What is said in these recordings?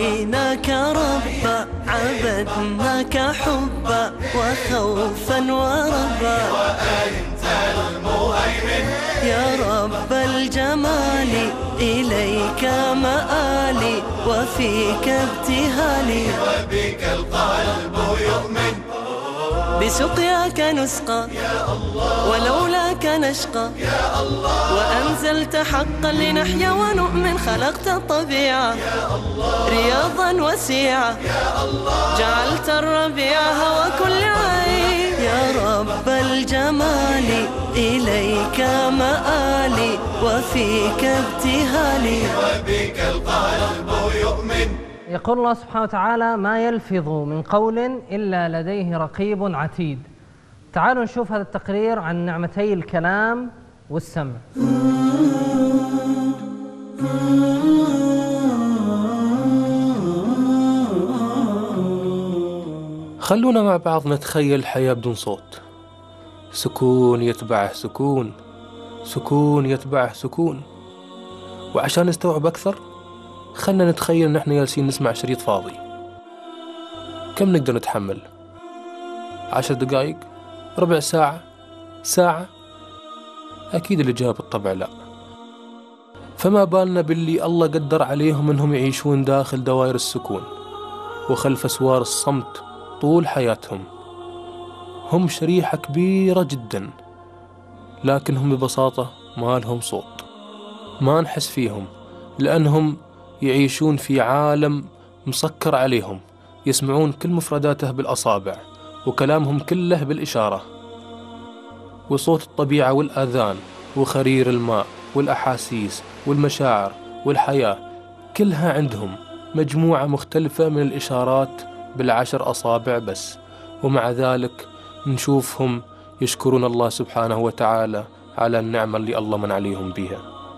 رأيناك ربا عبدناك حبا وخوفا وربا، وأنت المهيمن يا رب الجمال إليك مآلي وفيك ابتهالي، وبك القلب يؤمن بسقياك نسقى ولولاك نشقى، وأنزلت حقا لنحيا ونؤمن، خلقت الطبيعة رياضا وسيعة، جعلت الربيع هوى كل عين، يا رب الجمال إليك مآلي وفيك ابتهالي، وبك القلب يؤمن. يقول الله سبحانه وتعالى: ما يلفظ من قول إلا لديه رقيب عتيد. تعالوا نشوف هذا التقرير عن نعمتي الكلام والسمع. خلونا مع بعض نتخيل حياة بدون صوت، سكون يتبعه سكون، سكون يتبعه سكون. وعشان نستوعب أكثر خلنا نتخيل إن احنا جالسين نسمع شريط فاضي. كم نقدر نتحمل؟ 10 دقائق؟ ربع ساعة؟ ساعة؟ أكيد الإجابة بالطبع لا. فما بالنا باللي الله قدر عليهم إنهم يعيشون داخل دوائر السكون وخلف أسوار الصمت طول حياتهم. هم شريحة كبيرة جدا، لكن هم ببساطة ما لهم صوت، ما نحس فيهم، لأنهم يعيشون في عالم مسكر عليهم، يسمعون كل مفرداته بالأصابع وكلامهم كله بالإشارة، وصوت الطبيعة والآذان وخرير الماء والأحاسيس والمشاعر والحياة كلها عندهم مجموعة مختلفة من الإشارات ب10 أصابع بس، ومع ذلك نشوفهم يشكرون الله سبحانه وتعالى على النعمة اللي الله من عليهم بها.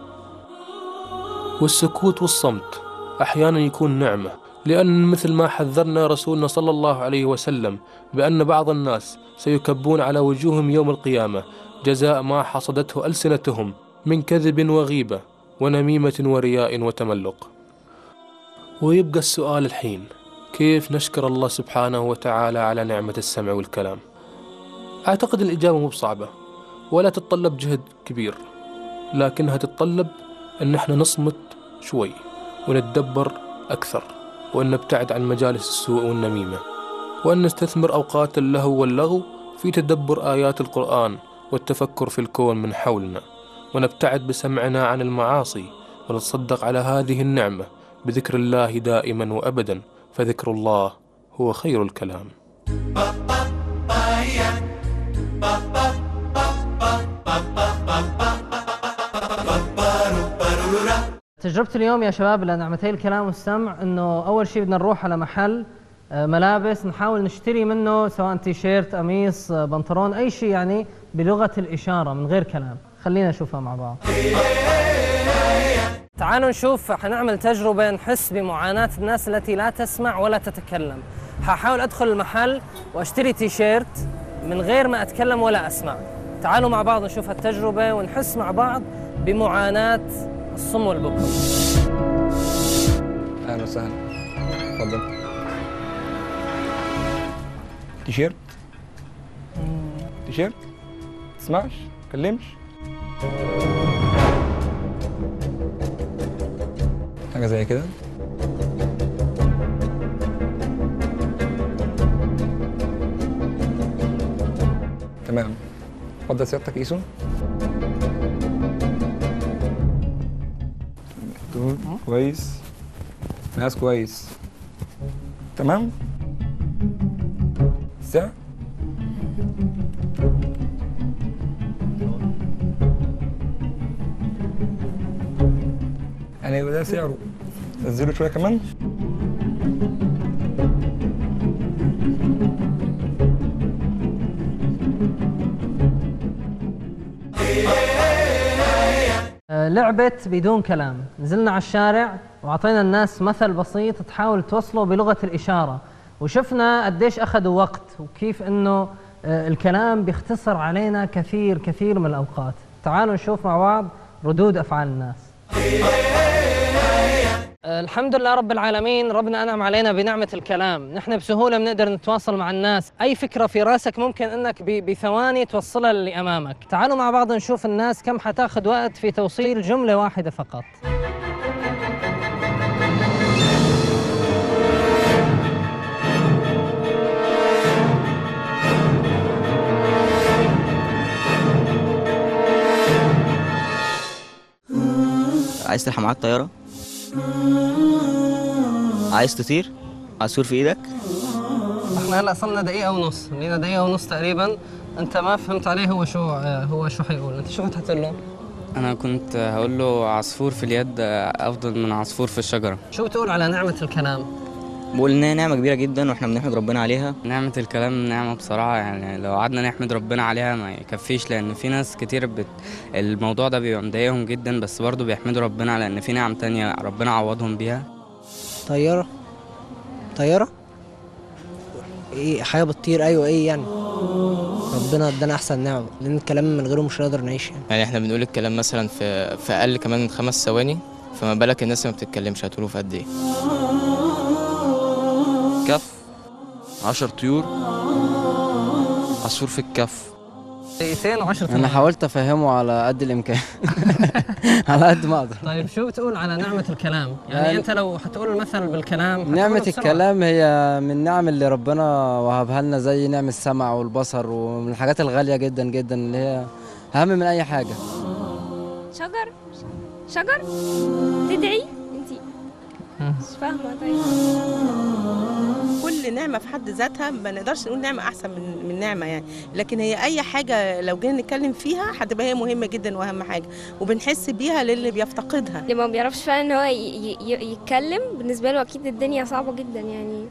والسكوت والصمت أحيانا يكون نعمة، لأن مثل ما حذرنا رسولنا صلى الله عليه وسلم بأن بعض الناس سيكبون على وجوههم يوم القيامة جزاء ما حصدته ألسنتهم من كذب وغيبة ونميمة ورياء وتملق. ويبقى السؤال الحين: كيف نشكر الله سبحانه وتعالى على نعمة السمع والكلام؟ أعتقد الإجابة مو بصعبة ولا تتطلب جهد كبير، لكنها تتطلب أن احنا نصمت شوي ونتدبر أكثر، وأن نبتعد عن مجالس السوء والنميمة، وأن نستثمر أوقات اللهو واللغو في تدبر آيات القرآن والتفكر في الكون من حولنا، ونبتعد بسمعنا عن المعاصي، ونتصدق على هذه النعمة بذكر الله دائما وأبدا، فذكر الله هو خير الكلام. تجربة اليوم يا شباب لنعمتي الكلام والسمع انه اول شيء بدنا نروح على محل ملابس، نحاول نشتري منه سواء تيشيرت، قميص، بنطلون، اي شيء يعني بلغة الاشارة من غير كلام. خلينا نشوفها مع بعض. تعالوا نشوف، حنعمل تجربة نحس بمعاناة الناس التي لا تسمع ولا تتكلم. حاحاول ادخل المحل واشتري تيشيرت من غير ما اتكلم ولا اسمع. تعالوا مع بعض نشوف التجربة ونحس مع بعض بمعاناة الصم والبكم. اهلا وسهلا، اتفضل. تيشيرت؟ تيشيرت؟ تسمعش؟ تكلمش؟ حاجة زي كده؟ تمام، اتفضل سيادتك قيسه. كويس، ناس كويس، تمام. سعر؟ يعني يبقى ده سعره، نزله شوية كمان. لعبة بدون كلام. نزلنا على الشارع وعطينا الناس مثل بسيط تحاول توصله بلغة الإشارة، وشفنا قديش أخذوا وقت وكيف إنه الكلام بيختصر علينا كثير من الأوقات. تعالوا نشوف مع بعض ردود أفعال الناس. الحمد لله رب العالمين، ربنا أنعم علينا بنعمة الكلام. نحن بسهولة بنقدر نتواصل مع الناس. أي فكرة في راسك ممكن أنك بثواني توصلها للي أمامك. تعالوا مع بعض نشوف الناس كم حتاخذ وقت في توصيل جملة واحدة فقط. عايز تلحق معاك طيارة؟ عايز تطير؟ عصفور في ايدك؟ احنا هلا صلنا دقيقة ونص، لينا دقيقة ونص تقريبا. انت ما فهمت عليه هو شو حيقول، انت شو كنت حتقول له؟ انا كنت هقول له عصفور في اليد افضل من عصفور في الشجرة. شو بتقول على نعمة الكلام؟ بقول انها نعمة كبيرة جدا واحنا بنحمد ربنا عليها. نعمة الكلام نعمة بصراحة، يعني لو قعدنا نحمد ربنا عليها ما يكفيش، لان في ناس كتير الموضوع ده بيبقى مضايقهم جدا، بس برضه بيحمدوا ربنا على ان في نعم تانية ربنا عوضهم بيها. طيارة ايه، حاجة بتطير، ايوه ايه يعني. ربنا ادانا احسن نعمة، لان الكلام من غيره مش هنقدر نعيش يعني احنا بنقول الكلام مثلا في اقل كمان من 5 ثواني، فما بالك الناس اللي ما بتتكلمش هتقوله في قد ايه؟ كف 10 طيور، عصفور في الكف. دقيقتين و10 انا حاولت افهمه على قد الامكان على قد ما اقدر. طيب شو بتقول على نعمة الكلام؟ يعني انت لو حتقول مثل بالكلام، نعمة الكلام هي من النعم اللي ربنا وهبها لنا، زي نعم السمع والبصر، ومن الحاجات الغالية جدا جدا اللي هي اهم من اي حاجة. شجر تدعي انتي مش فاهمة. طيب كل نعمة في حد ذاتها ما نقدرش نقول نعمة أحسن من نعمة يعني، لكن هي أي حاجة لو جينا نتكلم فيها هتبقى هي مهمة جدا وأهم حاجة، وبنحس بيها للي بيفتقدها. اللي ما بيعرفش فعلا إن هو يتكلم بالنسبة له أكيد الدنيا صعبة جدا يعني.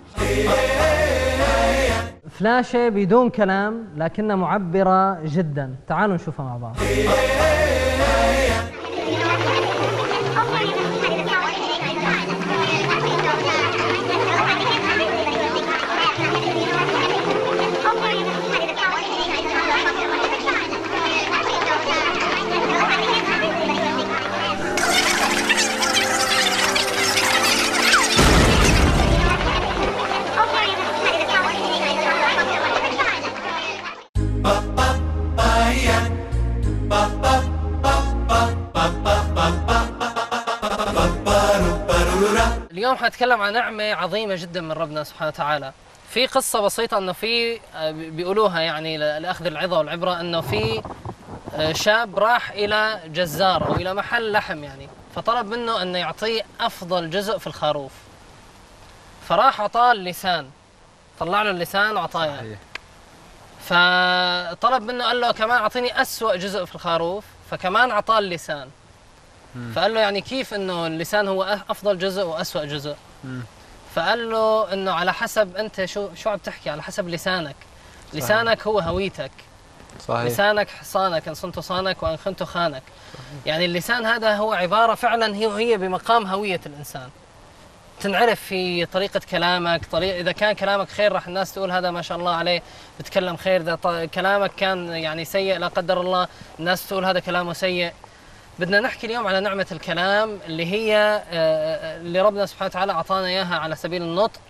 فلاشة بدون كلام لكنها معبرة جدا. تعالوا نشوفها مع بعض. اليوم حنتكلم عن نعمة عظيمة جدا من ربنا سبحانه وتعالى. في قصة بسيطة انه في بيقولوها يعني لأخذ العظة والعبرة، انه في شاب راح إلى جزار أو إلى محل لحم يعني، فطلب منه أنه يعطيه أفضل جزء في الخروف، فراح عطاه اللسان، طلع له اللسان وعطاه يعني. فطلب منه قال له كمان أعطيني أسوأ جزء في الخروف، فكمان عطاه اللسان. فقال له يعني كيف انه اللسان هو افضل جزء واسوأ جزء؟ فقال له انه على حسب انت شو عم تحكي، على حسب لسانك. صحيح. لسانك هو هويتك. صحيح. لسانك حصانك، ان صنت صانك وان خنت خانك. صحيح. يعني اللسان هذا هو عبارة فعلا هي بمقام هوية الانسان. تنعرف في طريقة كلامك، إذا كان كلامك خير راح الناس تقول هذا ما شاء الله عليه بتكلم خير، إذا كلامك كان يعني سيء لا قدر الله الناس تقول هذا كلامه سيء. بدنا نحكي اليوم على نعمة الكلام اللي هي اللي ربنا سبحانه وتعالى أعطانا إياها على سبيل النطق،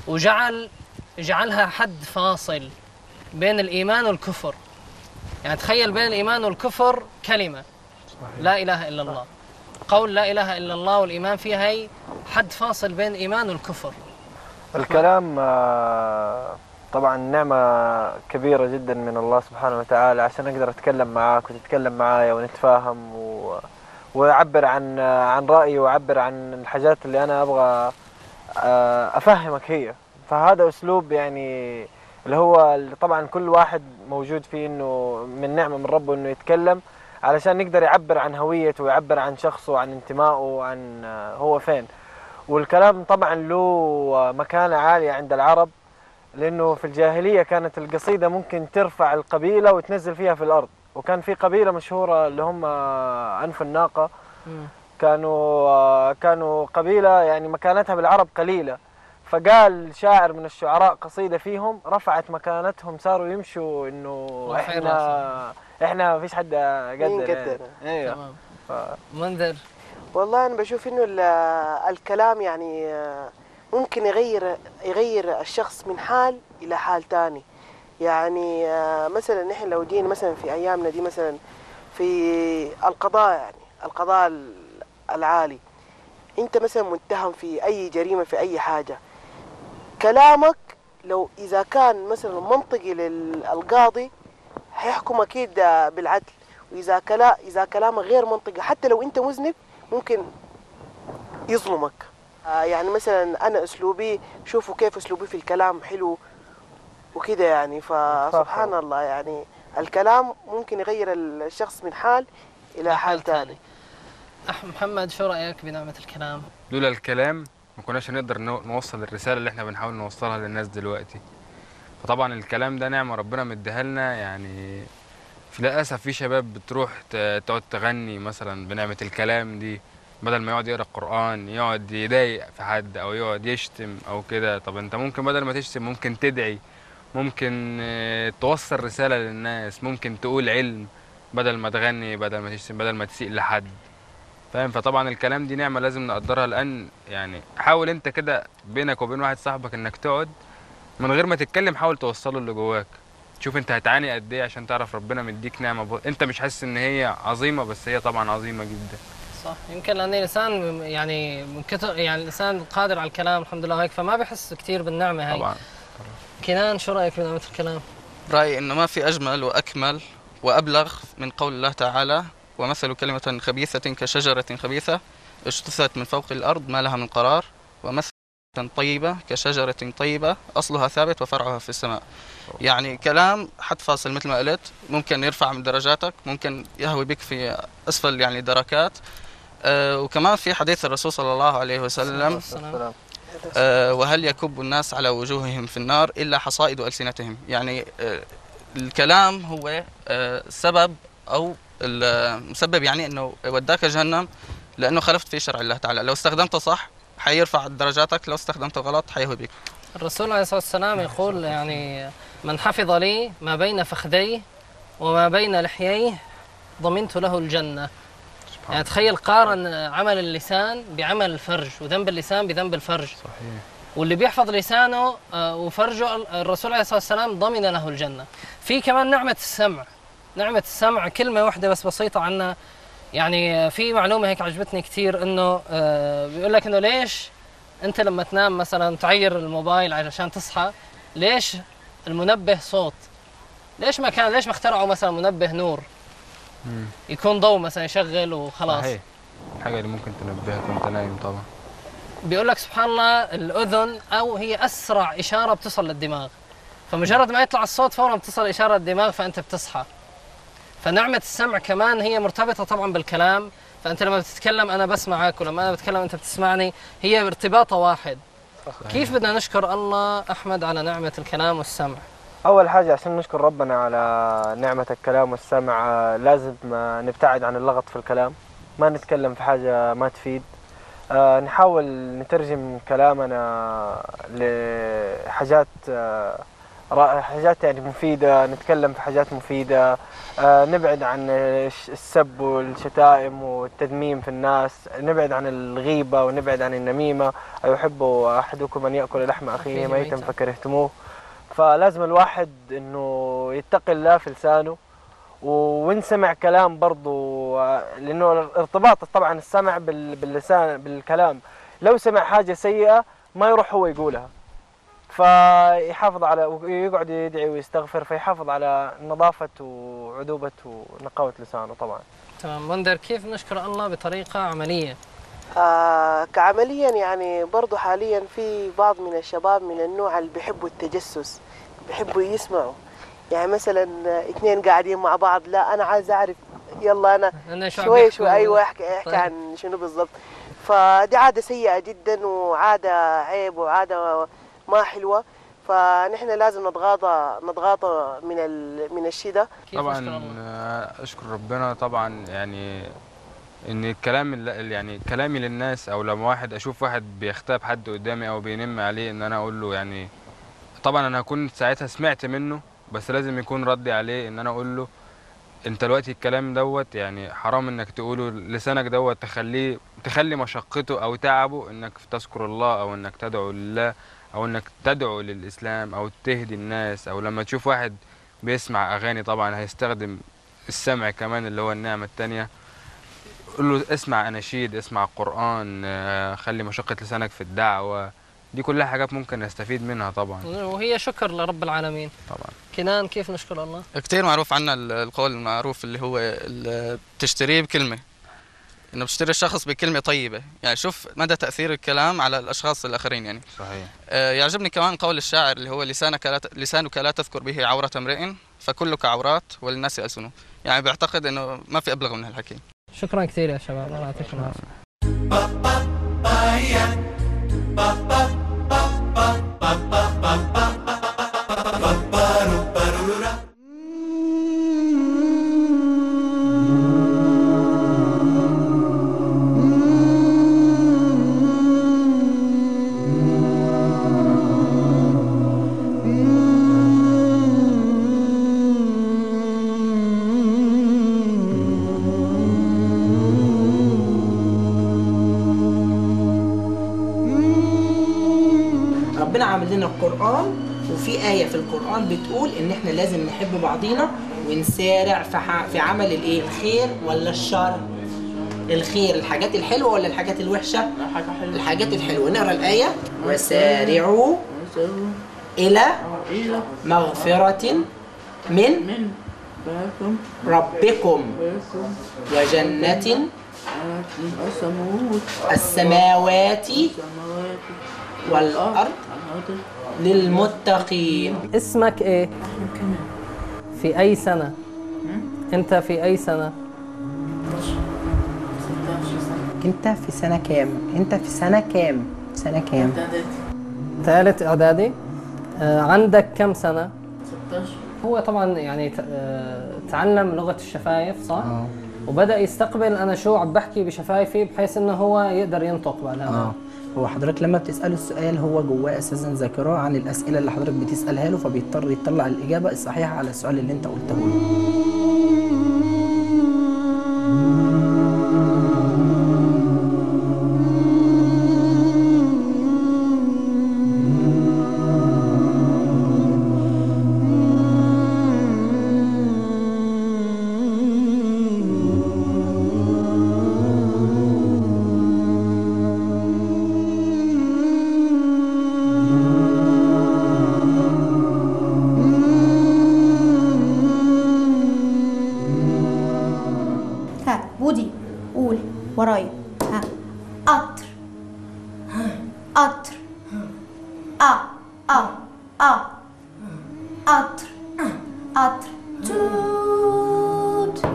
جعلها حد فاصل بين الإيمان والكفر. يعني تخيل بين الإيمان والكفر كلمة لا إله إلا الله، قول لا إله إلا الله والإيمان فيها هي حد فاصل بين الإيمان والكفر. الكلام طبعا نعمة كبيرة جدا من الله سبحانه وتعالى عشان أقدر أتكلم معاك وتتكلم معايا ونتفاهم وأعبر عن رأيي وأعبر عن الحاجات اللي أنا أبغى أفهمك هي. فهذا أسلوب يعني اللي هو طبعا كل واحد موجود فيه إنه من نعمة من ربه إنه يتكلم علشان يقدر يعبر عن هويته ويعبر عن شخصه وعن انتمائه وعن هو فين. والكلام طبعا له مكانة عالية عند العرب، لأنه في الجاهلية كانت القصيدة ممكن ترفع القبيلة وتنزل فيها في الأرض. وكان في قبيلة مشهورة اللي هم أنف الناقة، كانوا قبيلة يعني مكانتها بالعرب قليلة، فقال شاعر من الشعراء قصيدة فيهم رفعت مكانتهم، صاروا يمشوا إنه إحنا ما فيش حد قدر. ايوه. منذر والله أنا بشوف إنه الكلام يعني ممكن يغير الشخص من حال إلى حال تاني. يعني مثلا نحن لو جينا مثلا في أيامنا دي مثلا في القضاء، يعني القضاء العالي، أنت مثلا متهم في أي جريمة في أي حاجة، كلامك لو إذا كان مثلا منطقي للقاضي هيحكم أكيد بالعدل، وإذا إذا كلامك غير منطقي حتى لو أنت مذنب ممكن يظلمك. يعني مثلا أنا أسلوبي، شوفوا كيف أسلوبي في الكلام حلو وكده يعني، فسبحان الله يعني الكلام ممكن يغير الشخص من حال إلى حال تاني. محمد، شو رأيك بنعمة الكلام؟ لولا الكلام ما كناش هنقدر نوصل الرسالة اللي احنا بنحاول نوصلها للناس دلوقتي. فطبعا الكلام ده نعمة ربنا مديها لنا. يعني للأسف في شباب بتروح تقعد تغني مثلا بنعمة الكلام دي، بدل ما يقعد يقرأ القرآن يقعد يضايق في حد أو يقعد يشتم أو كده. طب انت ممكن بدل ما تشتم ممكن تدعي، ممكن توصل رسالة للناس، ممكن تقول علم بدل ما تغني، بدل ما تشتم، بدل ما تسيء لحد، فاهم؟ فطبعا الكلام دي نعمة لازم نقدرها. لأن يعني حاول انت كده بينك وبين واحد صاحبك انك تقعد من غير ما تتكلم، حاول توصله اللي جواك. شوف انت هتعاني قد ايه عشان تعرف ربنا مديك نعمة انت مش حاسس ان هي عظيمة، بس هي طبعا عظيمة جدا. صح، يمكن لأن الإنسان يعني من كتر يعني الإنسان قادر على الكلام الحمد لله هيك، فما بيحس كثير بالنعمة هاي. طبعا. كنان، شو رأيك بنعمة الكلام؟ رأيي إنه ما في أجمل وأكمل وأبلغ من قول الله تعالى: ومثل كلمة خبيثة كشجرة خبيثة اجتثت من فوق الأرض ما لها من قرار، ومثل طيبة كشجرة طيبة أصلها ثابت وفرعها في السماء. يعني كلام حد فاصل مثل ما قلت، ممكن يرفع من درجاتك، ممكن يهوي بك في أسفل يعني دركات. وكمان في حديث الرسول صلى الله عليه وسلم: وهل يكب الناس على وجوههم في النار إلا حصائد ألسنتهم. يعني الكلام هو سبب أو المسبب يعني أنه وداك جهنم، لأنه خالفت في شرع الله تعالى. لو استخدمته صح حيرفع درجاتك، لو استخدمته غلط حيهوي بك. الرسول عليه الصلاة والسلام يقول يعني: من حفظ لي ما بين فخذيه وما بين لحييه ضمنت له الجنة. يعني تخيل، قارن عمل اللسان بعمل الفرج، وذنب اللسان بذنب الفرج. صحيح. واللي بيحفظ لسانه وفرجه الرسول عليه الصلاة والسلام ضمن له الجنة. في كمان نعمة السمع. نعمة السمع كلمة واحدة بس بسيطة عنها. يعني في معلومة هيك عجبتني كثير، انه بيقول لك انه ليش انت لما تنام مثلا تعير الموبايل علشان تصحى، ليش المنبه صوت؟ ليش ما اخترعوا مثلا منبه نور يكون ضوء مثلا يشغل وخلاص؟ صحيح. الحاجة اللي ممكن تنبهك وانت نايم طبعا. بيقول لك سبحان الله الأذن أو هي أسرع إشارة بتصل للدماغ، فمجرد ما يطلع الصوت فورا بتصل إشارة للدماغ فأنت بتصحى. فنعمة السمع كمان هي مرتبطة طبعا بالكلام، فأنت لما بتتكلم أنا بسمعك، ولما أنا بتكلم أنت بتسمعني، هي ارتباطة واحد. صحيح. كيف بدنا نشكر الله أحمد على نعمة الكلام والسمع؟ أول حاجة عشان نشكر ربنا على نعمة الكلام والسمع لازم نبتعد عن اللغط في الكلام، ما نتكلم في حاجة ما تفيد. نحاول نترجم كلامنا لحاجات حاجات يعني مفيدة، نتكلم في حاجات مفيدة. نبعد عن السب والشتائم والتذميم في الناس، نبعد عن الغيبة ونبعد عن النميمة. أيحب أحدكم أن يأكل لحم أخيه ميتا فكرهتموه. فلازم الواحد إنه يتقي الله في لسانه ونسمع كلام برضو، لأنه الارتباط طبعا السمع باللسان بالكلام. لو سمع حاجة سيئة ما يروح هو يقولها، فيحافظ على ويقعد يدعي ويستغفر، فيحافظ على نظافة وعذوبة ونقاوة لسانه طبعا. تمام. منذر، كيف نشكر الله بطريقة عملية؟ كعمليا يعني برضو حاليا في بعض من الشباب من النوع اللي بيحبوا التجسس، بيحبوا يسمعوا. يعني مثلا اثنين قاعدين مع بعض، لا انا عايز اعرف، يلا انا شوي ايوه احكي طيب. عن شنو بالضبط. فدي عادة سيئة جدا وعادة عيب وعادة ما حلوة، فنحن لازم نتغاضى من الشيء ده. طبعا اشكر ربنا طبعا، يعني ان الكلام يعني كلامي للناس، او لما اشوف واحد بيغتاب حد قدامي او بينم عليه، ان انا اقول له يعني طبعا انا هكون ساعتها سمعت منه، بس لازم يكون ردي عليه ان انا اقول له انت دلوقتي الكلام دوت يعني حرام انك تقوله لسانك دوت، تخلي مشقته او تعبه انك تذكر الله او انك تدعو لله او انك تدعو للاسلام او تهدي الناس. او لما تشوف واحد بيسمع اغاني طبعا هيستخدم السمع كمان اللي هو النعمة التانية، قول له اسمع اناشيد، اسمع قرآن، خلي مشقة لسانك في الدعوة. دي كلها حاجات ممكن نستفيد منها طبعا، وهي شكر لرب العالمين طبعا. كنان، كيف نشكر الله؟ كتير معروف عنا القول المعروف اللي هو بتشتريه بكلمة، انه بتشتري الشخص بكلمة طيبة. يعني شوف مدى تأثير الكلام على الاشخاص الاخرين يعني. صحيح. يعجبني كمان قول الشاعر اللي هو لسانك لا تذكر به عورة امرئ فكلك عورات وللناس ألسنه. يعني بعتقد انه ما في ابلغ من هالحكي. شكرا كثير يا شباب، الله يعطيكم العافية. ربنا عامل لنا القرآن، وفي آية في القرآن بتقول إن إحنا لازم نحب بعضينا ونسارع في عمل الإيه؟ الخير ولا الشر؟ الخير الحاجات الحلوة ولا الحاجات الوحشة؟ الحاجات الحلوة. نقرأ الآية: وسارعوا إلى مغفرة من ربكم وجنة السماوات والأرض للمتقين. اسمك ايه؟ في أي سنة؟ أنت في أي سنة؟ أنت في سنة كام؟ أنت في سنة كام؟ سنة كام؟ ثالث إعدادي. عندك كم سنة؟ 16. هو طبعا يعني تعلم لغة الشفايف صح؟ وبدأ يستقبل أنا شو عم بحكي بشفايفي بحيث إنه هو يقدر ينطق بعدها. هو حضرتك لما بتسأله السؤال هو جواه أساسا ذاكرة عن الأسئلة اللي حضرتك بتسألها له، فبيضطر يطلع الإجابة الصحيحة على السؤال اللي أنت قلته له. بودي قول ورايا. ها قطر قطر قطر قطر توت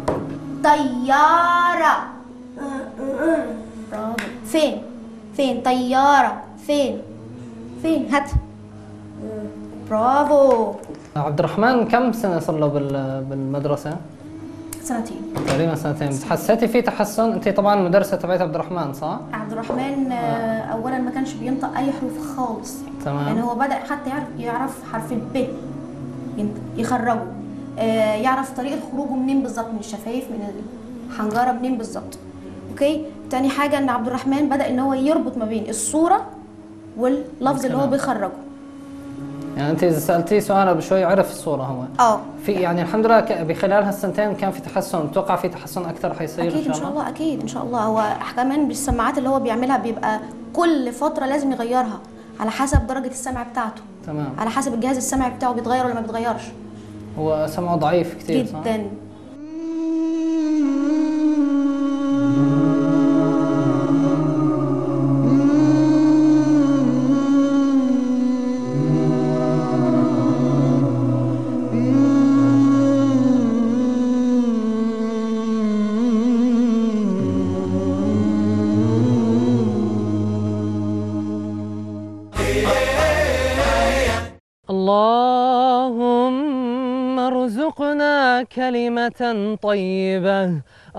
طيارة. برافو. فين طيارة؟ فين هات. برافو. عبد الرحمن كم سنة صار له بالمدرسة؟ سنتين تقريبا سنتين. حسيتي في تحسن؟ انت طبعا المدرسه تبعت عبد الرحمن صح؟ عبد الرحمن اولا ما كانش بينطق اي حروف خالص. تمام. يعني هو بدا حتى يعرف حرف الب يخرجه، يعرف طريقه خروجه منين بالظبط، من الشفايف من الحنجره منين بالظبط. اوكي. تاني حاجه ان عبد الرحمن بدا ان هو يربط ما بين الصوره واللفظ اللي هو بيخرجه. يعني انت اذا سالتيه سؤال قبل شوي عرف الصوره هو. في يعني الحمد لله بخلال هالسنتين كان في تحسن، متوقع في تحسن اكثر حيصير اكيد ان شاء الله. اكيد ان شاء الله. هو كمان بالسماعات اللي هو بيعملها بيبقى كل فتره لازم يغيرها على حسب درجه السمع بتاعته. تمام. على حسب الجهاز السمعي بتاعه بيتغير ولا ما بيتغيرش. هو سمعه ضعيف كثير صح؟ جدا. اللهم ارزقنا كلمة طيبة،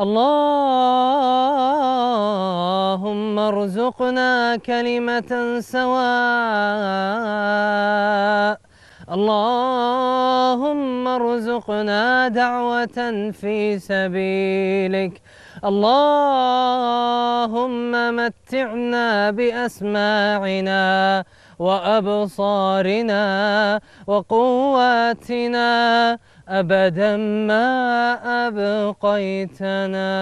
اللهم ارزقنا كلمة سواء، اللهم ارزقنا دعوة في سبيلك. اللهم متعنا بأسماعنا وأبصارنا وقواتنا أبدا ما أبقيتنا.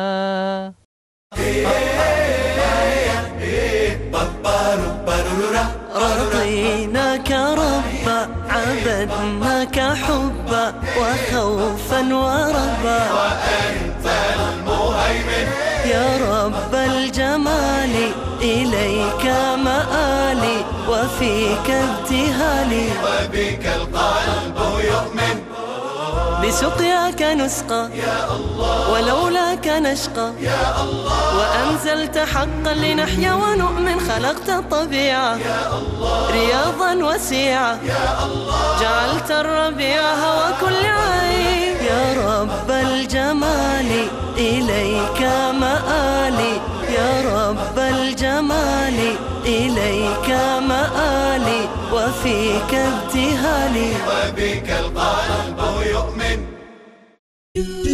رضيناك ربا عبدناك حبا وخوفا وربا، وأنت المهيمن يا رب الجمال إليك مآلي وفيك ابتهالي، وبك القلب يؤمن بسقياك نسقى ولولاك نشقى، وأنزلت حقا لنحيا ونؤمن، خلقت الطبيعة رياضا وسيعة، جعلت الربيع هوى كل عين، يا رب الجمال إليك مآلي، يا رب الجمال إليك مآلي وفيك ابتهالي، وبك القلب يؤمن.